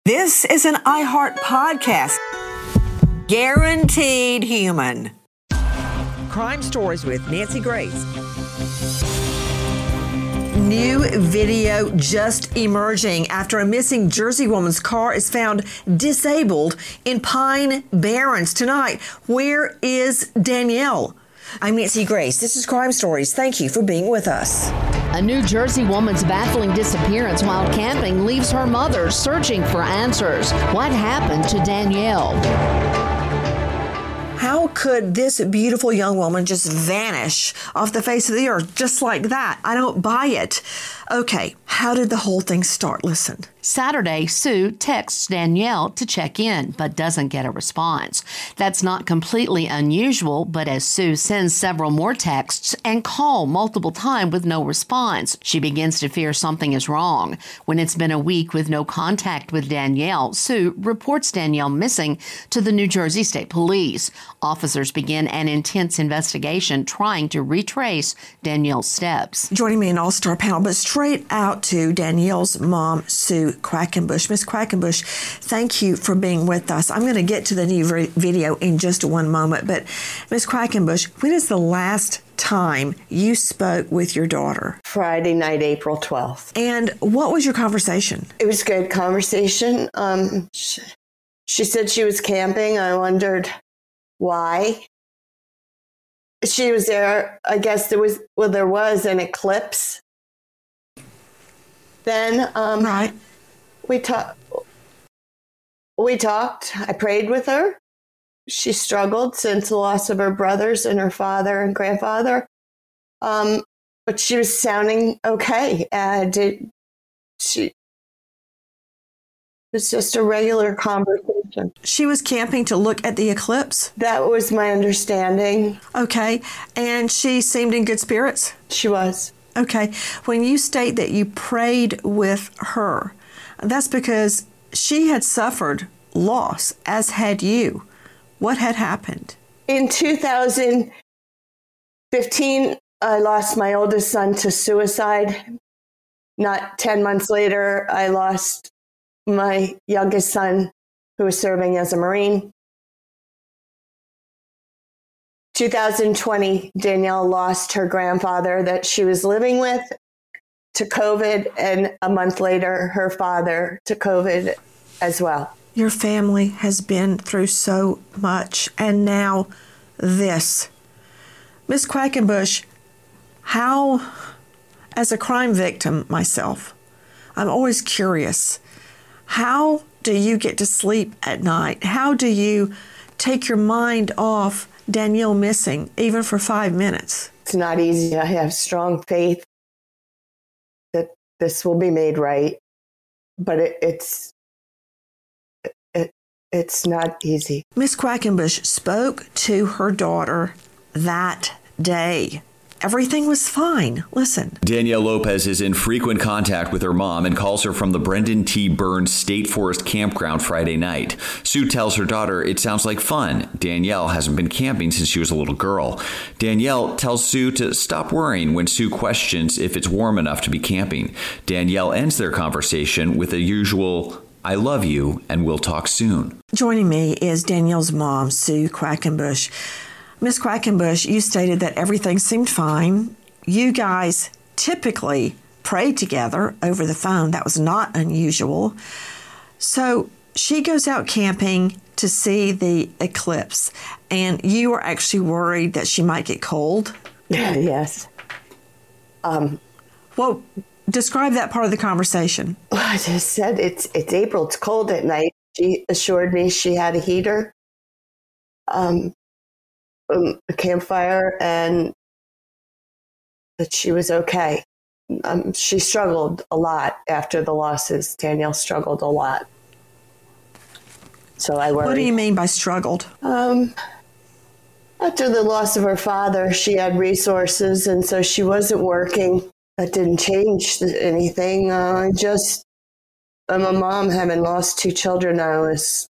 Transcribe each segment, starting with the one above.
This is an iHeart podcast. Guaranteed human. Crime Stories with Nancy Grace. New video just emerging after a missing Jersey woman's car is found disabled in Pine Barrens tonight. Where is Danielle? I'm Nancy Grace. This is Crime Stories. Thank you for being with us. A New Jersey woman's baffling disappearance while camping leaves her mother searching for answers. What happened to Danielle? How could this beautiful young woman just vanish off the face of the earth just like that? I don't buy it. Okay, how did the whole thing start? Listen. Saturday, Sue texts Danielle to check in, but doesn't get a response. That's not completely unusual, but as Sue sends several more texts and call multiple times with no response, she begins to fear something is wrong. When it's been a week with no contact with Danielle, Sue reports Danielle missing to the New Jersey State Police. Officers begin an intense investigation trying to retrace Danielle's steps. Joining me an all-star panel, but straight out to Danielle's mom, Sue Quackenbush. Miss Quackenbush, thank you for being with us. I'm going to get to the new video in just one moment, but Miss Quackenbush, when is the last time you spoke with your daughter? Friday night, April 12th. And what was your conversation? It was a good conversation. She said she was camping. I wondered why. She was there. I guess there was an eclipse. Then right. We talked. I prayed with her. She struggled since the loss of her brothers and her father and grandfather. But she was sounding okay. It was just a regular conversation. She was camping to look at the eclipse? That was my understanding. Okay. And she seemed in good spirits? She was. Okay. When you state that you prayed with her, that's because she had suffered loss, as had you. What had happened? In 2015, I lost my oldest son to suicide. Not 10 months later, I lost my youngest son, who was serving as a Marine. 2020, Danielle lost her grandfather that she was living with to COVID, and a month later, her father to COVID as well. Your family has been through so much, and now this. Miss Quackenbush, how, as a crime victim myself, I'm always curious, how do you get to sleep at night? How do you take your mind off Danielle missing, even for 5 minutes? It's not easy. I have strong faith that this will be made right, but it's not easy. Miss Quackenbush spoke to her daughter that day. Everything was fine. Listen. Danielle Lopez is in frequent contact with her mom and calls her from the Brendan T. Burns State Forest Campground Friday night. Sue tells her daughter it sounds like fun. Danielle hasn't been camping since she was a little girl. Danielle tells Sue to stop worrying when Sue questions if it's warm enough to be camping. Danielle ends their conversation with a usual, "I love you and we'll talk soon." Joining me is Danielle's mom, Sue Quackenbush. Miss Quackenbush, you stated that everything seemed fine. You guys typically pray together over the phone. That was not unusual. So she goes out camping to see the eclipse, and you were actually worried that she might get cold? Yes. Well, describe that part of the conversation. I just said it's April. It's cold at night. She assured me she had a heater, a campfire, and that she was okay. She struggled a lot after the losses. Danielle struggled a lot. So I worried. What do you mean by struggled? After the loss of her father, she had resources, and so she wasn't working. That didn't change anything. I'm a mom, having lost 2 children. I was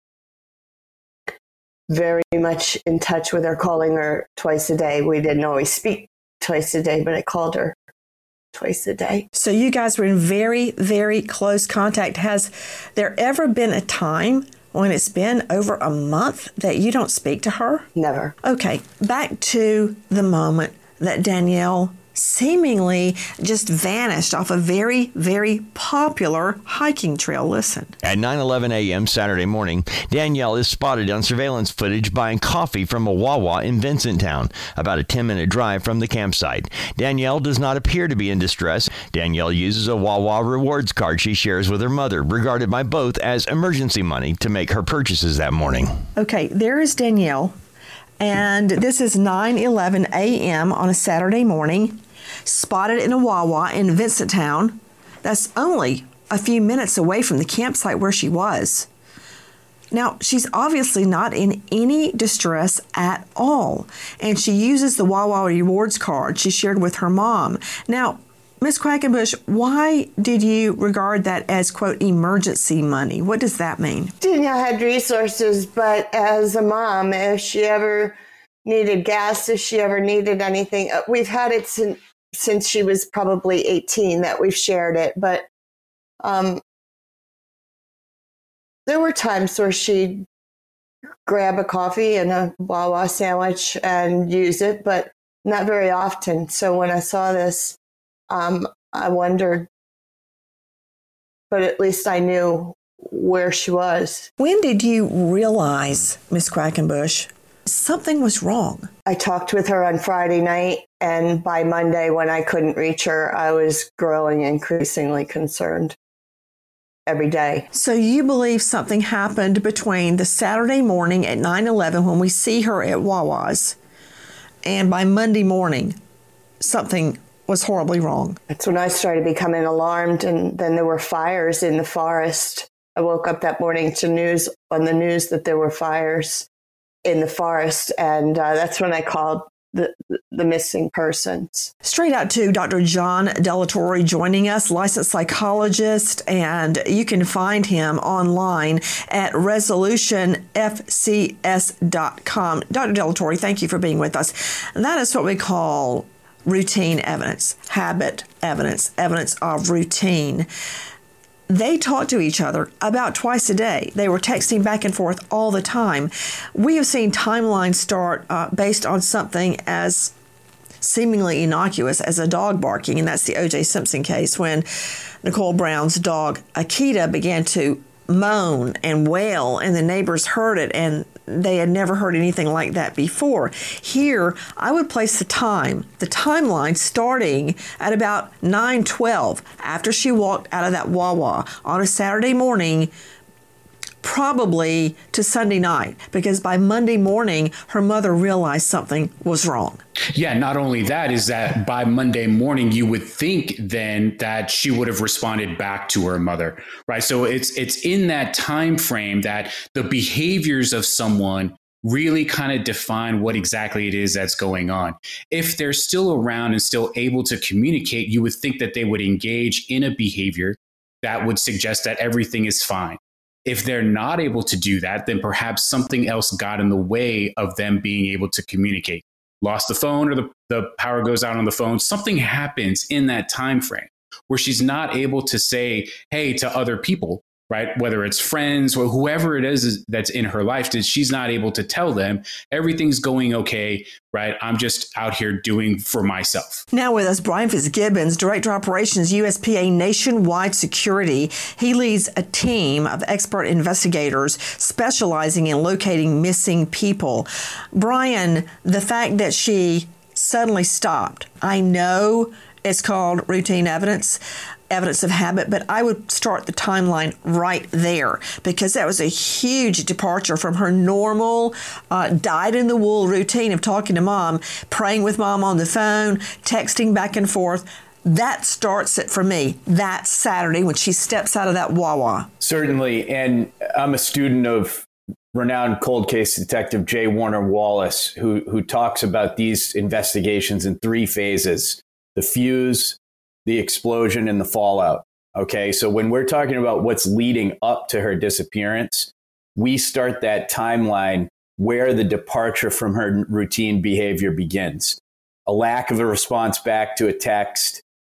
very much in touch with her, calling her twice a day. We didn't always speak twice a day, but I called her twice a day. So you guys were in very, very close contact. Has there ever been a time when it's been over a month that you don't speak to her? Never. Okay, back to the moment that Danielle seemingly just vanished off a very, very popular hiking trail. Listen. At 9:11 a.m. Saturday morning, Danielle is spotted on surveillance footage buying coffee from a Wawa in Vincenttown, about a 10-minute drive from the campsite. Danielle does not appear to be in distress. Danielle uses a Wawa rewards card she shares with her mother, regarded by both as emergency money, to make her purchases that morning. Okay, there is Danielle, and this is 9:11 a.m. on a Saturday morning. Spotted in a Wawa in Vincenttown. That's only a few minutes away from the campsite where she was. Now, she's obviously not in any distress at all, and she uses the Wawa rewards card she shared with her mom. Now, Ms. Quackenbush, why did you regard that as, quote, emergency money? What does that mean? Danielle had resources, but as a mom, if she ever needed gas, if she ever needed anything, we've had it since she was probably 18 that we've shared it. But there were times where she'd grab a coffee and a Wawa sandwich and use it, but not very often. So when I saw this, I wondered, but at least I knew where she was. When did you realize, Ms. Quackenbush, something was wrong? I talked with her on Friday night, and by Monday, when I couldn't reach her, I was growing increasingly concerned every day. So you believe something happened between the Saturday morning at 9/11 when we see her at Wawa's, and by Monday morning, something was horribly wrong. That's when I started becoming alarmed, and then there were fires in the forest. I woke up that morning to news that there were fires in the forest, and that's when I called the missing persons. Straight out to Dr. John Delatorre joining us, licensed psychologist, and you can find him online at resolutionfcs.com. Dr. Delatorre, thank you for being with us. And that is what we call routine evidence, habit evidence, evidence of routine. They talk to each other about twice a day. They were texting back and forth all the time. We have seen timelines start based on something as seemingly innocuous as a dog barking, and that's the O.J. Simpson case when Nicole Brown's dog, Akita, began to moan and wail, and the neighbors heard it, and they had never heard anything like that before. Here, I would place the timeline starting at about 9:12 after she walked out of that Wawa on a Saturday morning, probably to Sunday night, because by Monday morning, her mother realized something was wrong. Yeah, not only that, is that by Monday morning, you would think then that she would have responded back to her mother, right? So it's in that time frame that the behaviors of someone really kind of define what exactly it is that's going on. If they're still around and still able to communicate, you would think that they would engage in a behavior that would suggest that everything is fine. If they're not able to do that, then perhaps something else got in the way of them being able to communicate. Lost the phone, or the power goes out on the phone. Something happens in that time frame where she's not able to say, hey, to other people, right? Whether it's friends or whoever it is that's in her life, that she's not able to tell them everything's going okay, right? I'm just out here doing for myself. Now with us, Brian Fitzgibbons, Director of Operations, USPA Nationwide Security. He leads a team of expert investigators specializing in locating missing people. Brian, the fact that she suddenly stopped, I know it's called routine evidence of habit, but I would start the timeline right there, because that was a huge departure from her normal dyed-in-the-wool routine of talking to mom, praying with mom on the phone, texting back and forth. That starts it for me. That Saturday when she steps out of that Wawa. Certainly, and I'm a student of renowned cold case detective J. Warner Wallace, who talks about these investigations in 3 phases: the fuse, the explosion, and the fallout. Okay, so when we're talking about what's leading up to her disappearance, we start that timeline where the departure from her routine behavior begins. A lack of a response back to a text,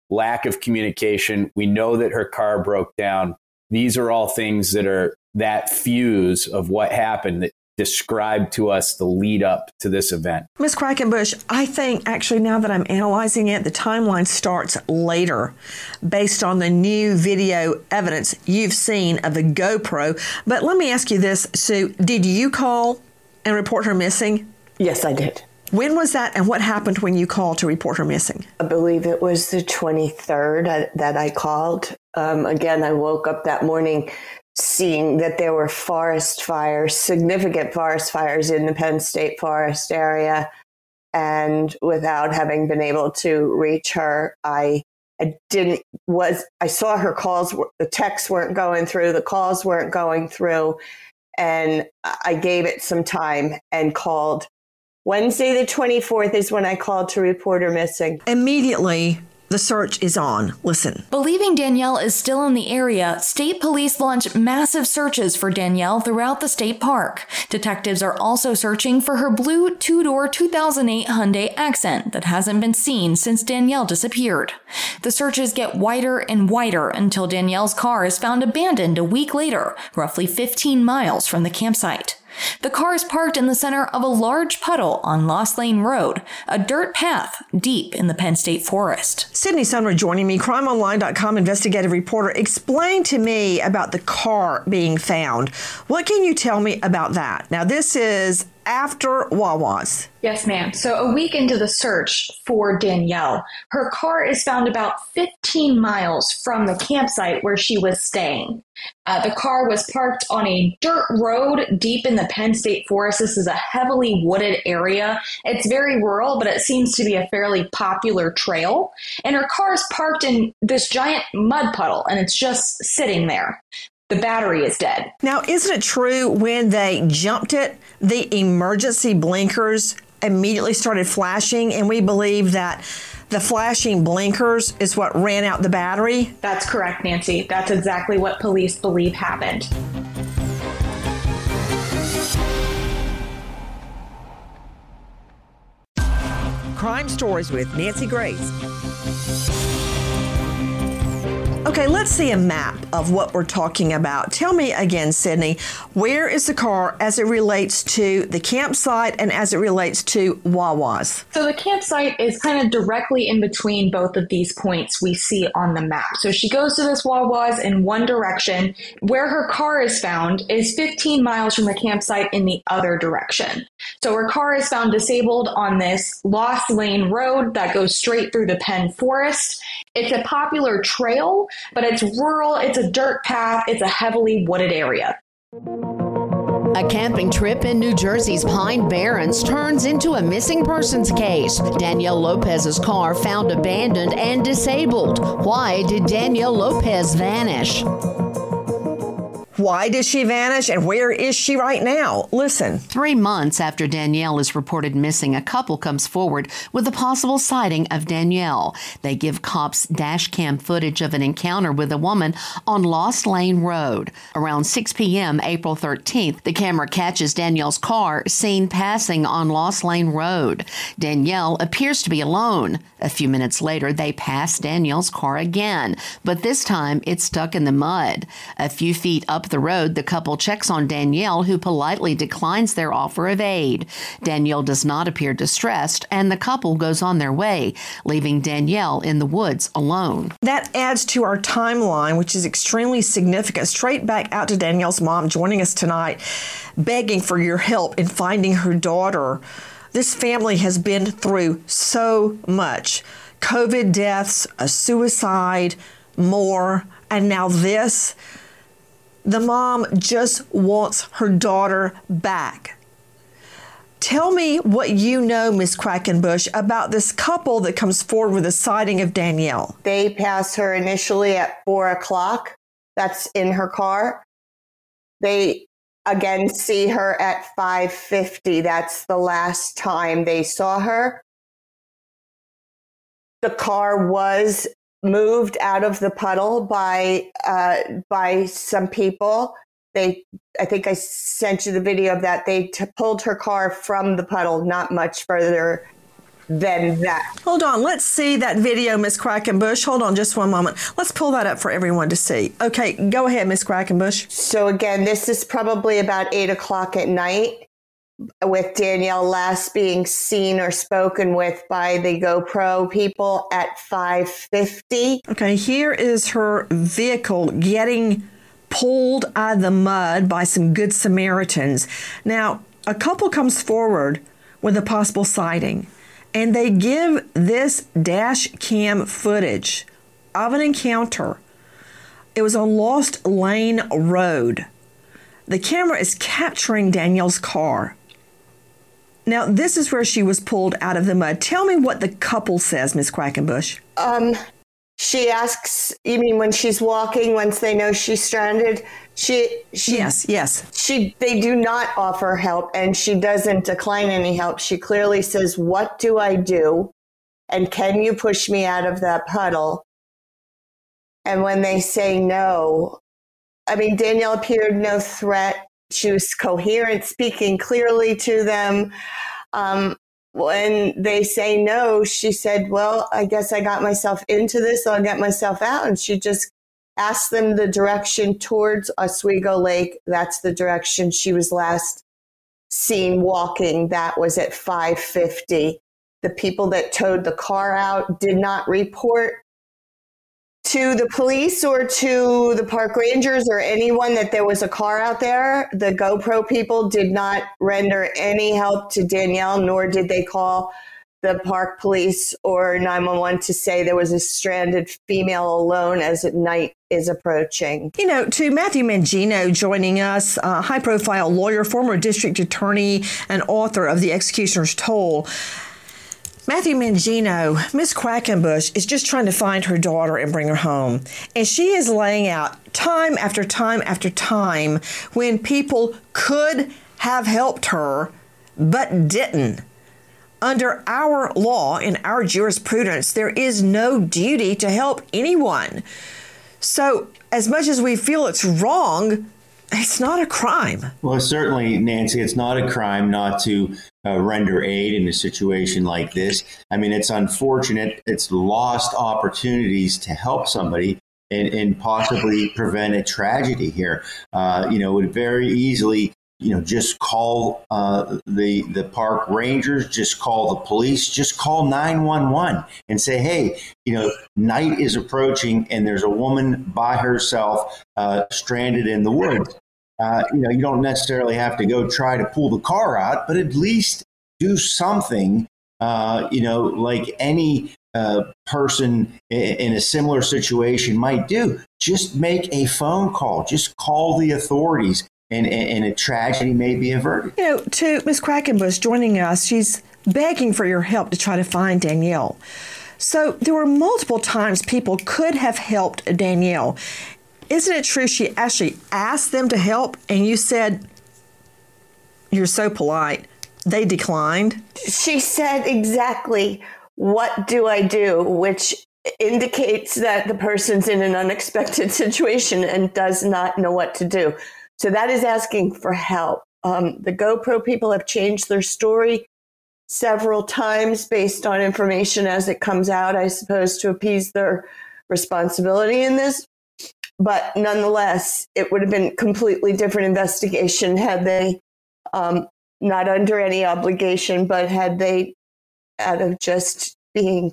lack of communication. We know that her car broke down. These are all things that are that fuse of what happened that describe to us the lead up to this event. Ms. Quackenbush, I think actually now that I'm analyzing it, the timeline starts later based on the new video evidence you've seen of the GoPro. But let me ask you this, Sue, did you call and report her missing? Yes, I did. When was that and what happened when you called to report her missing? I believe it was the 23rd that I called. Again, I woke up that morning seeing that there were forest fires, significant forest fires in the Penn State Forest area. And without having been able to reach her, I saw her calls, the texts weren't going through, the calls weren't going through. And I gave it some time and called. Wednesday, the 24th is when I called to report her missing. Immediately, the search is on. Listen. Believing Danielle is still in the area, state police launched massive searches for Danielle throughout the state park. Detectives are also searching for her blue two-door 2008 Hyundai Accent that hasn't been seen since Danielle disappeared. The searches get wider and wider until Danielle's car is found abandoned a week later, roughly 15 miles from the campsite. The car is parked in the center of a large puddle on Lost Lane Road, a dirt path deep in the Penn State Forest. Sydney Sunra joining me, crimeonline.com investigative reporter. Explain to me about the car being found. What can you tell me about that? Now, this is after Wawa's. Yes, ma'am. So a week into the search for Danielle, her car is found about 15 miles from the campsite where she was staying. The car was parked on a dirt road deep in the Penn State Forest. This is a heavily wooded area. It's very rural, but it seems to be a fairly popular trail. And her car is parked in this giant mud puddle, and it's just sitting there. The battery is dead. Now, isn't it true when they jumped it, the emergency blinkers immediately started flashing, and we believe that the flashing blinkers is what ran out the battery? That's correct, Nancy. That's exactly what police believe happened. Crime Stories with Nancy Grace. Okay, let's see a map of what we're talking about. Tell me again, Sydney, where is the car as it relates to the campsite and as it relates to Wawa's? So the campsite is kind of directly in between both of these points we see on the map. So she goes to this Wawa's in one direction. Where her car is found is 15 miles from the campsite in the other direction. So her car is found disabled on this Lost Lane Road that goes straight through the Penn Forest. It's a popular trail, but it's rural, it's a dirt path, it's a heavily wooded area. A camping trip in New Jersey's Pine Barrens turns into a missing persons case. Danielle Lopez's car found abandoned and disabled. Why did Danielle Lopez vanish? Why did she vanish and where is she right now? Listen. 3 months after Danielle is reported missing, a couple comes forward with a possible sighting of Danielle. They give cops dash cam footage of an encounter with a woman on Lost Lane Road. Around 6 p.m. April 13th, the camera catches Danielle's car seen passing on Lost Lane Road. Danielle appears to be alone. A few minutes later, they pass Danielle's car again, but this time it's stuck in the mud. A few feet up the road, the couple checks on Danielle, who politely declines their offer of aid. Danielle does not appear distressed, and the couple goes on their way, leaving Danielle in the woods alone. That adds to our timeline, which is extremely significant. Straight back out to Danielle's mom joining us tonight, begging for your help in finding her daughter. This family has been through so much. COVID deaths, a suicide, more, and now this. The mom just wants her daughter back. Tell me what you know, Ms. Quackenbush, about this couple that comes forward with a sighting of Danielle. They pass her initially at 4 o'clock. That's in her car. They again see her at 5:50. That's the last time they saw her. The car was moved out of the puddle by some people. I think I sent you the video of that. They pulled her car from the puddle, not much further than that. Hold on. Let's see that video, Miss Quackenbush. Hold on just one moment. Let's pull that up for everyone to see. Okay, go ahead, Miss Quackenbush. So again, this is probably about 8 o'clock at night, with Danielle last being seen or spoken with by the GoPro people at 5:50. Okay, here is her vehicle getting pulled out of the mud by some good Samaritans. Now, a couple comes forward with a possible sighting, and they give this dash cam footage of an encounter. It was on Lost Lane Road. The camera is capturing Danielle's car. Now, this is where she was pulled out of the mud. Tell me what the couple says, Miss Quackenbush. She asks, you mean when she's walking, once they know she's stranded? Yes. They do not offer help, and she doesn't decline any help. She clearly says, "What do I do? And can you push me out of that puddle?" And when they say no, I mean, Danielle appeared no threat. She was coherent, speaking clearly to them. When they say no, she said, "Well, I guess I got myself into this, so I'll get myself out." And she just asked them the direction towards Oswego Lake. That's the direction she was last seen walking. That was at 5:50. The people that towed the car out did not report to the police or to the park rangers or anyone that there was a car out there. The GoPro people did not render any help to Danielle, nor did they call the park police or 911 to say there was a stranded female alone as night is approaching. You know, to Matthew Mangino joining us, a high-profile lawyer, former district attorney, and author of The Executioner's Toll. Matthew Mangino, Miss Quackenbush is just trying to find her daughter and bring her home. And she is laying out time after time after time when people could have helped her but didn't. Under our law, in our jurisprudence, there is no duty to help anyone. So as much as we feel it's wrong, it's not a crime. Well, certainly, Nancy, it's not a crime not to render aid in a situation like this. I mean, it's unfortunate. It's lost opportunities to help somebody and possibly prevent a tragedy here. Would very easily, just call the park rangers, just call the police, just call 911 and say, hey, night is approaching and there's a woman by herself stranded in the woods. You don't necessarily have to go try to pull the car out, but at least do something, like any person in a similar situation might do. Just make a phone call, just call the authorities, and a tragedy may be averted. To Ms. Quackenbush joining us, she's begging for your help to try to find Danielle. So there were multiple times people could have helped Danielle. Isn't it true she actually asked them to help and you said, "You're so polite"? They declined? She said exactly, "What do I do?" which indicates that the person's in an unexpected situation and does not know what to do. So that is asking for help. The GoPro people have changed their story several times based on information as it comes out, I suppose, to appease their responsibility in this. But nonetheless, it would have been a completely different investigation had they, not under any obligation, but had they, out of just doing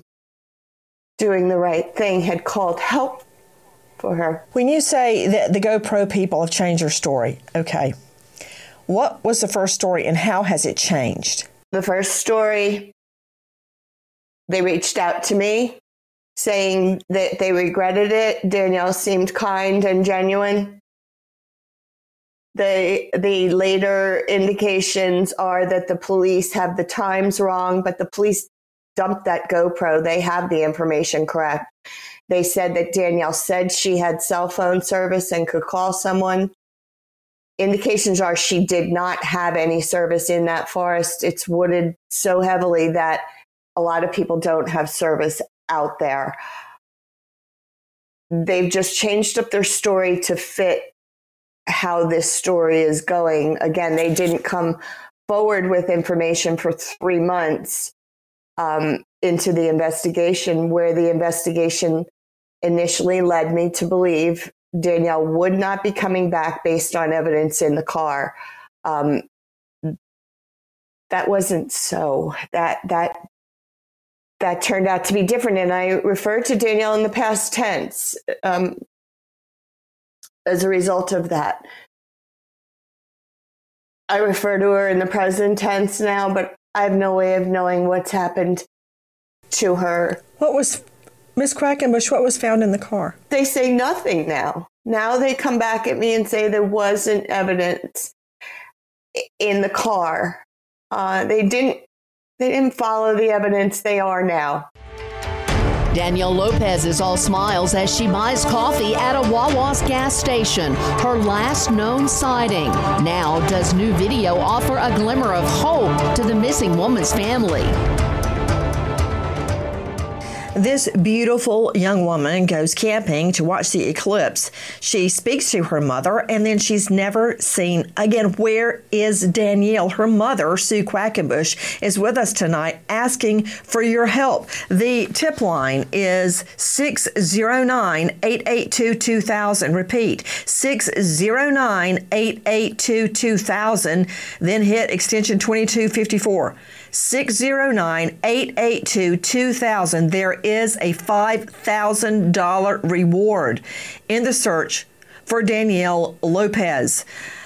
the right thing, had called help for her. When you say that the GoPro people have changed their story, okay, what was the first story and how has it changed? The first story, they reached out to me saying that they regretted it. Danielle seemed kind and genuine. The later indications are that the police have the times wrong, but the police dumped that GoPro. They have the information correct. They said that Danielle said she had cell phone service and could call someone. Indications are she did not have any service in that forest. It's wooded so heavily that a lot of people don't have service out there. They've just changed up their story to fit how this story is going. Again, they didn't come forward with information for 3 months into the investigation, where the investigation initially led me to believe Danielle would not be coming back based on evidence in the car. That wasn't so. That turned out to be different. And I refer to Danielle in the past tense as a result of that. I refer to her in the present tense now, but I have no way of knowing what's happened to her. What was, Ms. Quackenbush, what was found in the car? They say nothing now. Now they come back at me and say there wasn't evidence in the car. They didn't follow the evidence. They are now. Danielle Lopez is all smiles as she buys coffee at a Wawa's gas station, her last known sighting. Now, does new video offer a glimmer of hope to the missing woman's family? This beautiful young woman goes camping to watch the eclipse. She speaks to her mother, and then she's never seen again. Where is Danielle? Her mother, Sue Quackenbush, is with us tonight asking for your help. The tip line is 609-882-2000. Repeat, 609-882-2000. Then hit extension 2254. 609-882-2000. There is a $5,000 reward in the search for Danielle Lopez.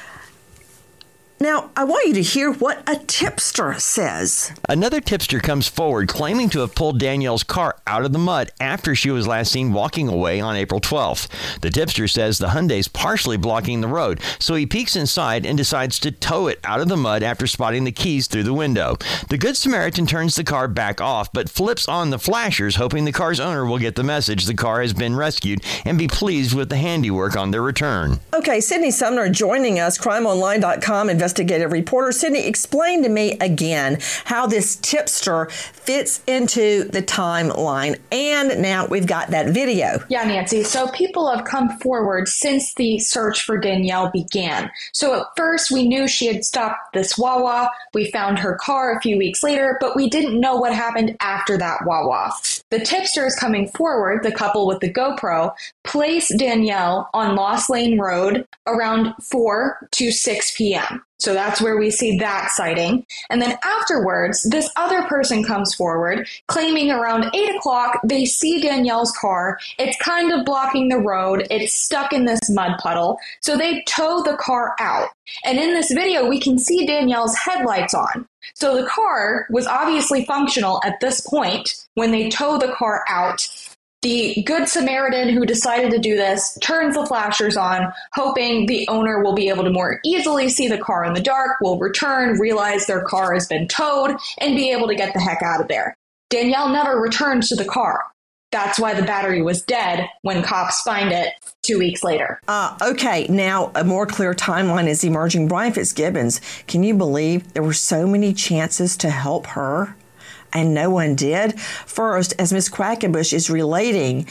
Now, I want you to hear what a tipster says. Another tipster comes forward claiming to have pulled Danielle's car out of the mud after she was last seen walking away on April 12th. The tipster says the Hyundai's partially blocking the road, so he peeks inside and decides to tow it out of the mud after spotting the keys through the window. The Good Samaritan turns the car back off, but flips on the flashers, hoping the car's owner will get the message the car has been rescued and be pleased with the handiwork on their return. Okay, Sydney Sumner joining us, crimeonline.com investigative reporter. Sydney, explain to me again how this tipster fits into the timeline. And now we've got that video. Yeah, Nancy. So people have come forward since the search for Danielle began. So at first we knew she had stopped this Wawa. We found her car a few weeks later, but we didn't know what happened after that Wawa. The tipsters coming forward, the couple with the GoPro, placed Danielle on Lost Lane Road around 4 to 6 p.m. So that's where we see that sighting. And then afterwards, this other person comes forward claiming around 8 o'clock, they see Danielle's car. It's kind of blocking the road. It's stuck in this mud puddle. So they tow the car out. And in this video, we can see Danielle's headlights on. So the car was obviously functional at this point when they tow the car out. The Good Samaritan who decided to do this turns the flashers on, hoping the owner will be able to more easily see the car in the dark, will return, realize their car has been towed, and be able to get the heck out of there. Danielle never returns to the car. That's why the battery was dead when cops find it 2 weeks later. Okay, now a more clear timeline is emerging. Brian Fitzgibbons, can you believe there were so many chances to help her? And no one did. First, as Ms. Quackenbush is relating,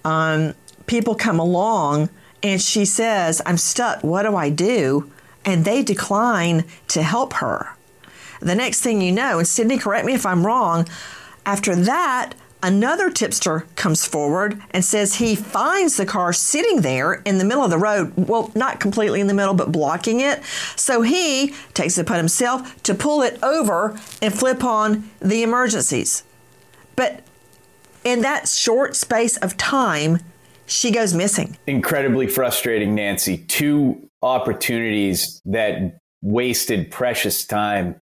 people come along and she says, I'm stuck, what do I do? And they decline to help her. The next thing you know, and Sydney, correct me if I'm wrong, after that, another tipster comes forward and says he finds the car sitting there in the middle of the road. Well, not completely in the middle, but blocking it. So he takes it upon himself to pull it over and flip on the emergencies. But in that short space of time, she goes missing. Incredibly frustrating, Nancy. 2 opportunities that wasted precious time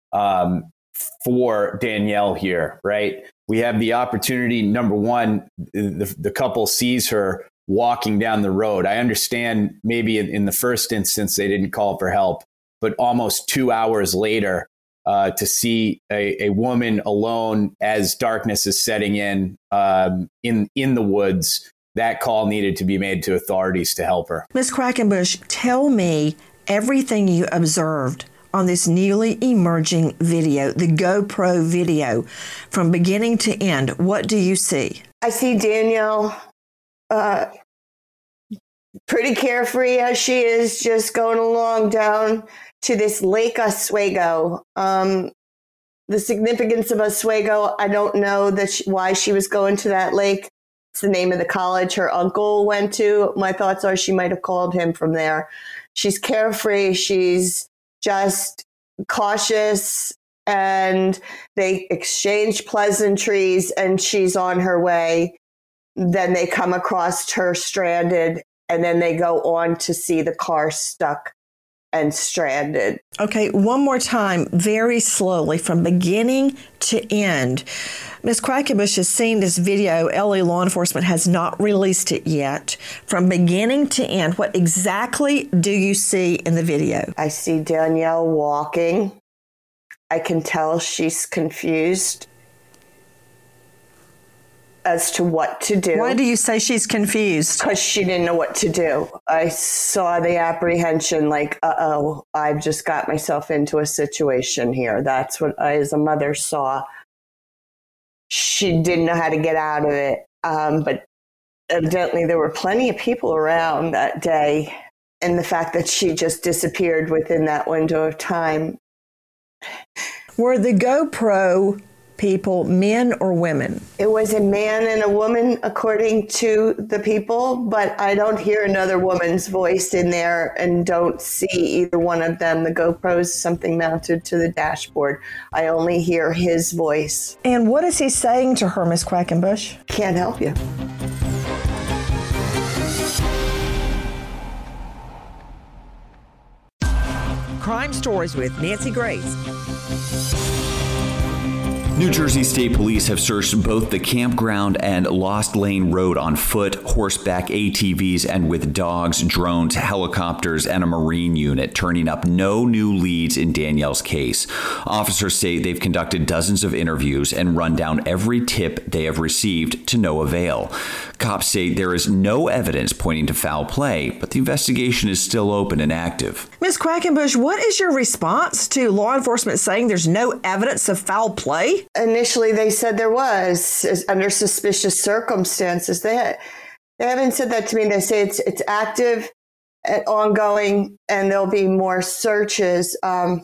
for Danielle here, right? We have the opportunity, number one, the couple sees her walking down the road. I understand maybe in the first instance they didn't call for help, but almost 2 hours later to see a woman alone as darkness is setting in the woods, that call needed to be made to authorities to help her. Ms. Quackenbush, tell me everything you observed on this newly emerging video, the GoPro video, from beginning to end. What do you see? I see Danielle pretty carefree as she is, just going along down to this Lake Oswego. The the significance of Oswego, I don't know why she was going to that lake. It's the name of the college her uncle went to. My thoughts are she might have called him from there. She's carefree. She's just cautious, and they exchange pleasantries, and she's on her way. Then they come across her stranded, and then they go on to see the car stuck and stranded. Okay, one more time, very slowly, from beginning to end. Ms. Quackenbush has seen this video. LA law enforcement has not released it yet. From beginning to end, what exactly do you see in the video? I see Danielle walking. I can tell she's confused as to what to do. Why do you say she's confused? Because she didn't know what to do. I saw the apprehension, like, uh-oh, I've just got myself into a situation here. That's what I, as a mother, saw. She didn't know how to get out of it. But evidently there were plenty of people around that day. And the fact that she just disappeared within that window of time. Were the GoPro people men or women? It was a man and a woman, according to the people, but I don't hear another woman's voice in there and don't see either one of them. The GoPro's something mounted to the dashboard. I only hear his voice. And what is he saying to her, Miss Quackenbush? Can't help you. Crime Stories with Nancy Grace. New Jersey State Police have searched both the campground and Lost Lane Road on foot, horseback, ATVs, and with dogs, drones, helicopters, and a Marine unit, turning up no new leads in Danielle's case. Officers say they've conducted dozens of interviews and run down every tip they have received to no avail. Cops say there is no evidence pointing to foul play, but the investigation is still open and active. Ms. Quackenbush, what is your response to law enforcement saying there's no evidence of foul play? Initially, they said there was, under suspicious circumstances. They haven't said that to me. They say it's active and ongoing, and there'll be more searches.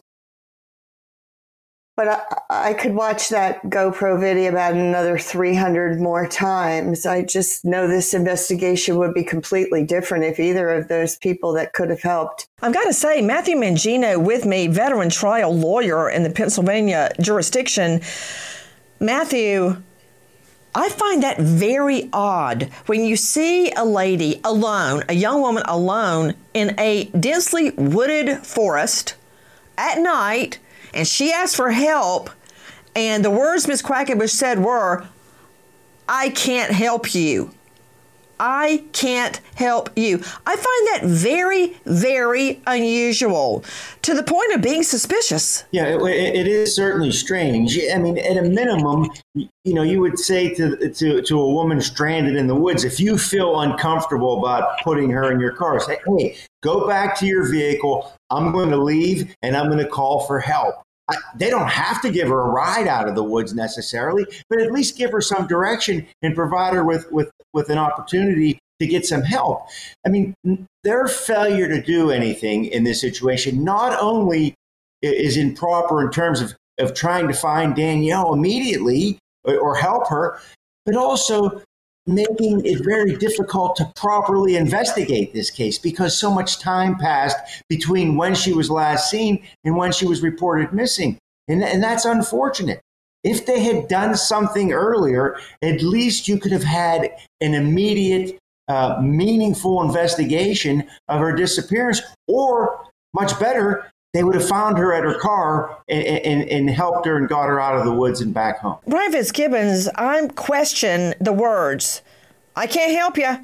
But I could watch that GoPro video about another 300 more times. I just know this investigation would be completely different if either of those people that could have helped. I've got to say, Matthew Mangino with me, veteran trial lawyer in the Pennsylvania jurisdiction. Matthew, I find that very odd when you see a lady alone, a young woman alone in a densely wooded forest at night, and she asked for help, and the words Ms. Quackenbush said were, "I can't help you. I can't help you." I find that very, very unusual, to the point of being suspicious. Yeah, it is certainly strange. I mean, at a minimum, you would say to a woman stranded in the woods, if you feel uncomfortable about putting her in your car, say, hey, go back to your vehicle. I'm going to leave and I'm going to call for help. They don't have to give her a ride out of the woods necessarily, but at least give her some direction and provide her with an opportunity to get some help. I mean, their failure to do anything in this situation not only is improper in terms of trying to find Danielle immediately or help her, but also making it very difficult to properly investigate this case because so much time passed between when she was last seen and when she was reported missing. And that's unfortunate. If they had done something earlier, at least you could have had an immediate, meaningful investigation of her disappearance, or much better, they would have found her at her car and helped her and got her out of the woods and back home. Brian Fitzgibbons, I question the words, "I can't help you."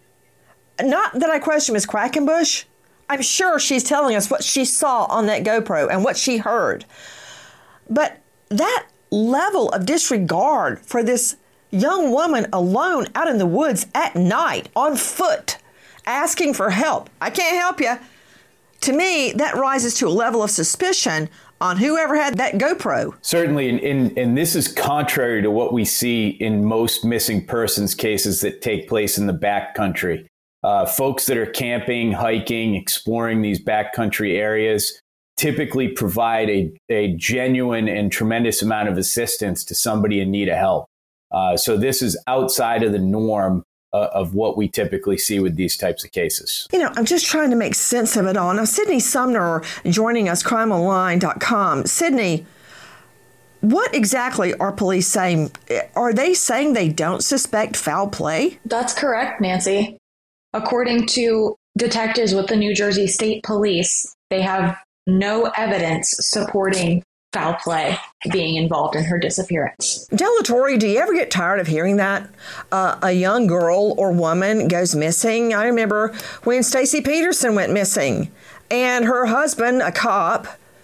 Not that I question Ms. Quackenbush. I'm sure she's telling us what she saw on that GoPro and what she heard. But that level of disregard for this young woman alone out in the woods at night, on foot, asking for help, "I can't help you," to me, that rises to a level of suspicion on whoever had that GoPro. Certainly, and this is contrary to what we see in most missing persons cases that take place in the backcountry. Folks that are camping, hiking, exploring these backcountry areas typically provide a genuine and tremendous amount of assistance to somebody in need of help. So this is outside of the norm of what we typically see with these types of cases. I'm just trying to make sense of it all. Now, Sydney Sumner joining us, crimeonline.com. Sydney, what exactly are police saying? Are they saying they don't suspect foul play? That's correct, Nancy. According to detectives with the New Jersey State Police, they have no evidence supporting foul play being involved in her disappearance. Delatorre, do you ever get tired of hearing that? A young girl or woman goes missing. I remember when Stacey Peterson went missing, and her husband, a cop,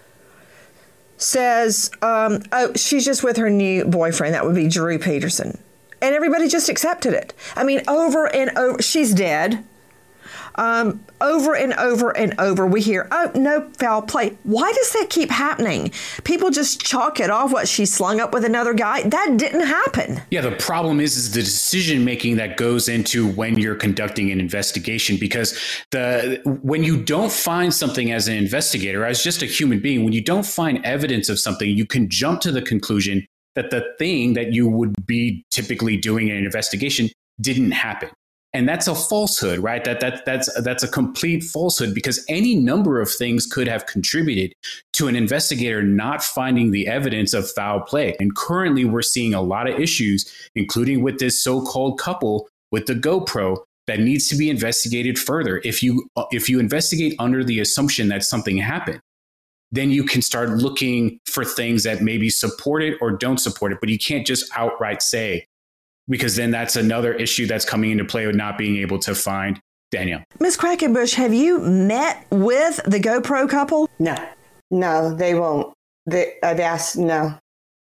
says, she's just with her new boyfriend. That would be Drew Peterson. And everybody just accepted it. I mean, over and over, she's dead. Over and over and over, we hear, oh, no foul play. Why does that keep happening? People just chalk it off, what, she slung up with another guy? That didn't happen. Yeah, the problem is the decision-making that goes into when you're conducting an investigation, because when you don't find something as an investigator, as just a human being, when you don't find evidence of something, you can jump to the conclusion that the thing that you would be typically doing in an investigation didn't happen. And that's a falsehood, right? That's a complete falsehood, because any number of things could have contributed to an investigator not finding the evidence of foul play. And currently we're seeing a lot of issues, including with this so-called couple with the GoPro, that needs to be investigated further. If you investigate under the assumption that something happened, then you can start looking for things that maybe support it or don't support it. But you can't just outright say, because then that's another issue that's coming into play with not being able to find Danielle. Ms. Quackenbush, have you met with the GoPro couple? No, they won't. I've asked, no.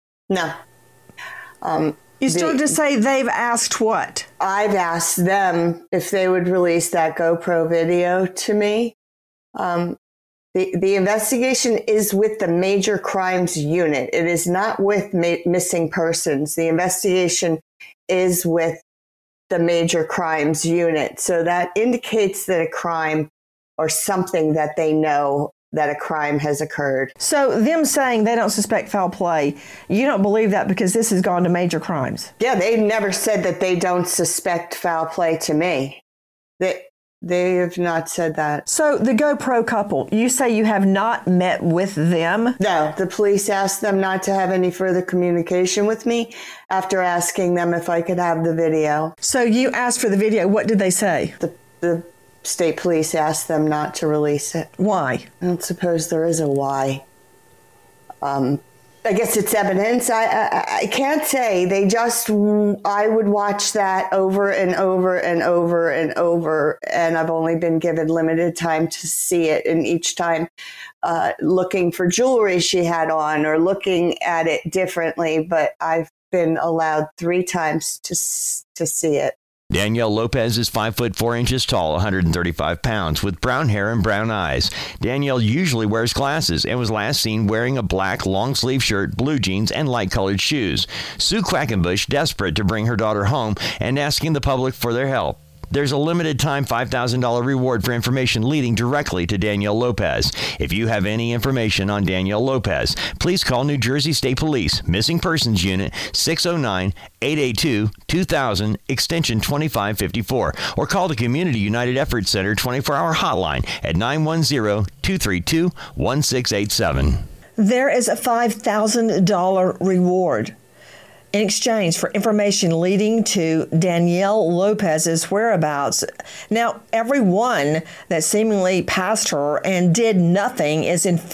You started to say they've asked what? I've asked them if they would release that GoPro video to me. The investigation is with the Major Crimes Unit. It is not with missing persons. The investigation is with the Major Crimes Unit. So that indicates that a crime or something that they know that a crime has occurred. So them saying they don't suspect foul play, you don't believe that because this has gone to Major Crimes? Yeah, they've never said that they don't suspect foul play to me. They have not said that. So the GoPro couple, you say you have not met with them? No, the police asked them not to have any further communication with me after asking them if I could have the video. So you asked for the video. What did they say? The state police asked them not to release it. Why? I don't suppose there is a why. I guess it's evidence. I can't say. I would watch that over and over and over and over, and I've only been given limited time to see it. And each time looking for jewelry she had on or looking at it differently, but I've been allowed 3 times to see it. Danielle Lopez is 5'4" tall, 135 pounds, with brown hair and brown eyes. Danielle usually wears glasses and was last seen wearing a black long-sleeve shirt, blue jeans, and light-colored shoes. Sue Quackenbush, desperate to bring her daughter home and asking the public for their help. There's a limited time $5,000 reward for information leading directly to Danielle Lopez. If you have any information on Danielle Lopez, please call New Jersey State Police, Missing Persons Unit, 609-882-2000, extension 2554, or call the Community United Effort Center 24-hour hotline at 910-232-1687. There is a $5,000 reward in exchange for information leading to Danielle Lopez's whereabouts. Now, everyone that seemingly passed her and did nothing is in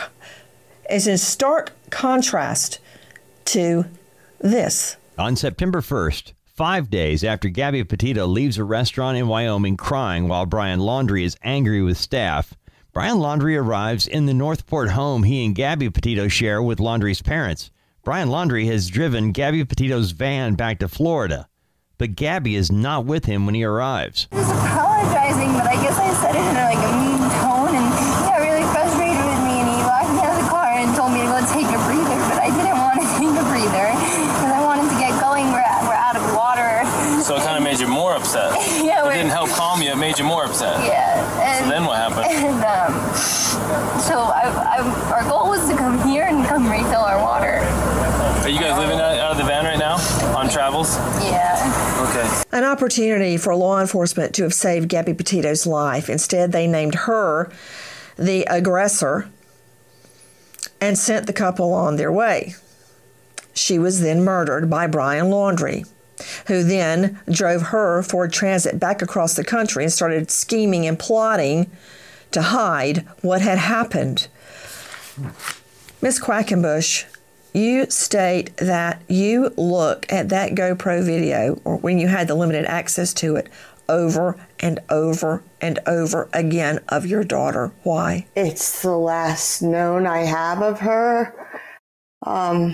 stark contrast to this. On September 1st, 5 days after Gabby Petito leaves a restaurant in Wyoming crying while Brian Laundrie is angry with staff, Brian Laundrie arrives in the Northport home he and Gabby Petito share with Laundrie's parents. Brian Laundrie has driven Gabby Petito's van back to Florida, but Gabby is not with him when he arrives. I was apologizing, but I guess I said it in a mean tone, and he got really frustrated with me, and he locked me out of the car and told me to go take a breather, but I didn't want to take a breather because I wanted to get going. We're out of water. So it kind of made you more upset. Yeah, it didn't help calm you. It made you more upset. Yeah. So then what happened? And so I'm our goal was to come here and come refill our water. Are you guys living out of the van right now on travels? Yeah. Okay. An opportunity for law enforcement to have saved Gabby Petito's life. Instead, they named her the aggressor and sent the couple on their way. She was then murdered by Brian Laundrie, who then drove her Ford Transit back across the country and started scheming and plotting to hide what had happened. Ms. Quackenbush, you state that you look at that GoPro video, or when you had the limited access to it, over and over and over again of your daughter. Why? It's the last known I have of her. I'm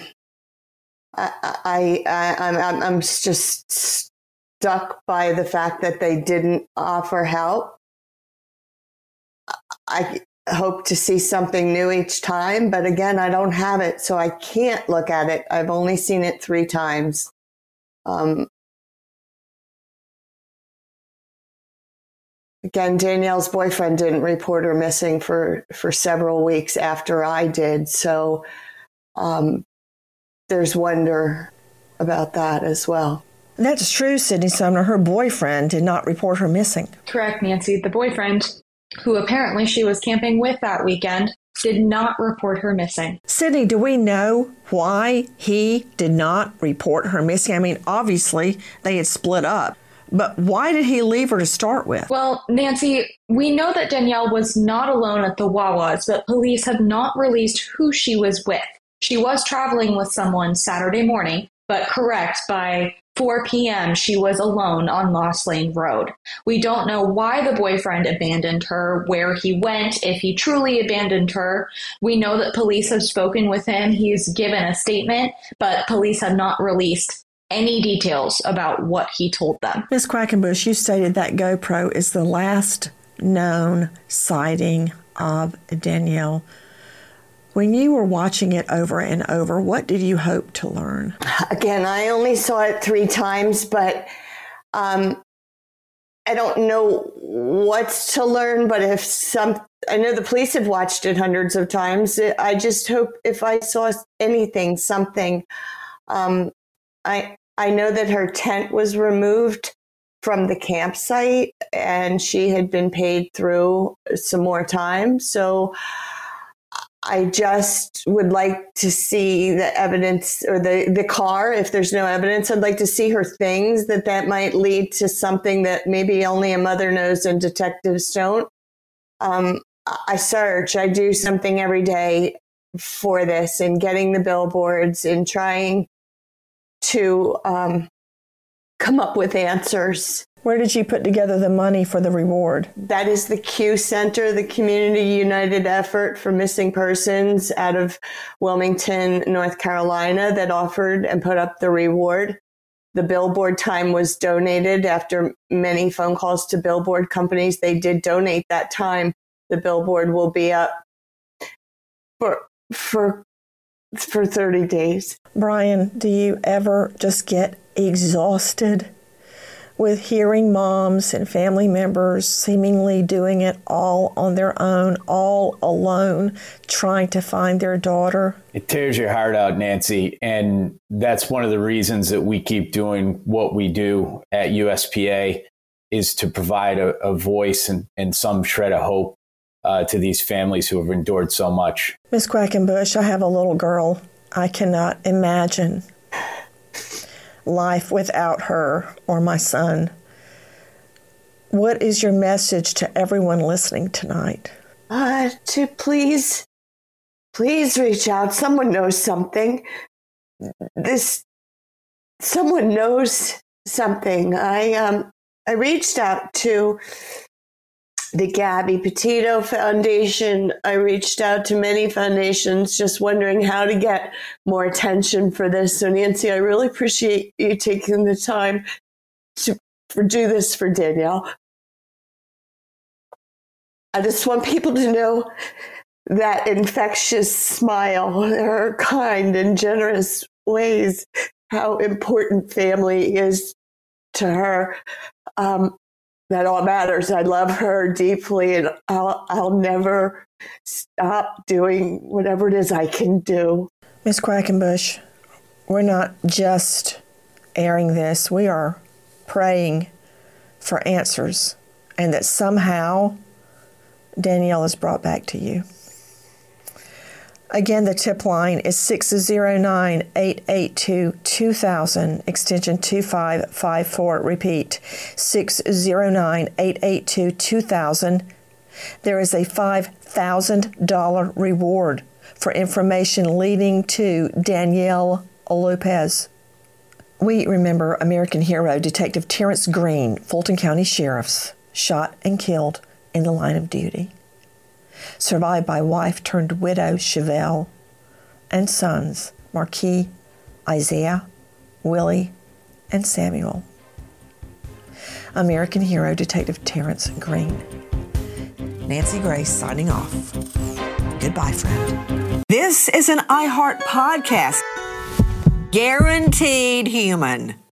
just stuck by the fact that they didn't offer help. I hope to see something new each time, but again, I don't have it, so I can't look at it. I've only seen it 3 times. Again, Danielle's boyfriend didn't report her missing for several weeks after I did, so there's wonder about that as well. That's true, Sydney Sumner. Her boyfriend did not report her missing. Correct, Nancy. The boyfriend, who apparently she was camping with that weekend, did not report her missing. Sydney, do we know why he did not report her missing? I mean, obviously, they had split up. But why did he leave her to start with? Well, Nancy, we know that Danielle was not alone at the Wawas, but police have not released who she was with. She was traveling with someone Saturday morning, but correct, by 4 p.m. she was alone on Lost Lane Road. We don't know why the boyfriend abandoned her, where he went, if he truly abandoned her. We know that police have spoken with him. He's given a statement, but police have not released any details about what he told them. Ms. Quackenbush, you stated that GoPro is the last known sighting of Danielle. When you were watching it over and over, what did you hope to learn? Again, I only saw it 3 times, but I don't know what's to learn, but I know the police have watched it hundreds of times. I just hope if I saw anything, something, I know that her tent was removed from the campsite and she had been paid through some more time. So I just would like to see the evidence, or the car. If there's no evidence, I'd like to see her things that might lead to something that maybe only a mother knows and detectives don't. I search, I do something every day for this, and getting the billboards and trying to come up with answers. Where did you put together the money for the reward? That is the Q Center, the Community United Effort for Missing Persons out of Wilmington, North Carolina, that offered and put up the reward. The billboard time was donated after many phone calls to billboard companies. They did donate that time. The billboard will be up for 30 days. Brian, do you ever just get exhausted with hearing moms and family members seemingly doing it all on their own, all alone, trying to find their daughter? It tears your heart out, Nancy. And that's one of the reasons that we keep doing what we do at USPA, is to provide a voice and some shred of hope to these families who have endured so much. Ms. Quackenbush, I have a little girl. I cannot imagine life without her or my son. What is your message to everyone listening tonight? To please reach out. Someone knows something. Someone knows something. I reached out to the Gabby Petito Foundation. I reached out to many foundations, just wondering how to get more attention for this. So Nancy, I really appreciate you taking the time to do this for Danielle. I just want people to know that infectious smile, her kind and generous ways, how important family is to her. That all matters. I love her deeply, and I'll never stop doing whatever it is I can do. Ms. Quackenbush, we're not just airing this. We are praying for answers and that somehow Danielle is brought back to you. Again, the tip line is 609-882-2000, extension 2554. Repeat, 609-882-2000. There is a $5,000 reward for information leading to Danielle Lopez. We remember American hero Detective Terrence Green, Fulton County Sheriff's, shot and killed in the line of duty. Survived by wife-turned-widow Chevelle and sons Marquis, Isaiah, Willie, and Samuel. American hero Detective Terrence Green. Nancy Grace signing off. Goodbye, friend. This is an iHeart podcast. Guaranteed human.